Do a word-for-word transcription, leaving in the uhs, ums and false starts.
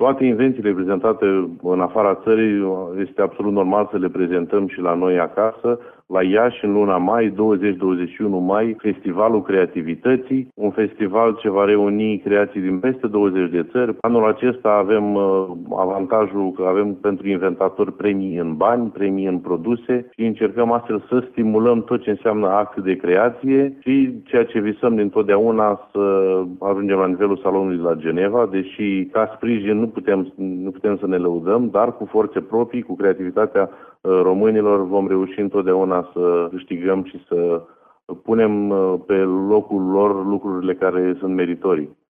Toate invențiile prezentate în afara țării este absolut normal să le prezentăm și la noi acasă. La Iași, în luna mai, douăzeci douăzeci și unu mai, Festivalul Creativității, un festival ce va reuni creații din peste douăzeci de țări. Anul acesta avem uh, avantajul că avem pentru inventatori premii în bani, premii în produse și încercăm astfel să stimulăm tot ce înseamnă acte de creație și ceea ce visăm dintotdeauna să ajungem la nivelul salonului la Geneva, deși ca sprijin nu putem, nu putem să ne lăudăm, dar cu forțe proprii, cu creativitatea românilor vom reuși întotdeauna să câștigăm și să punem pe locul lor lucrurile care sunt meritorii.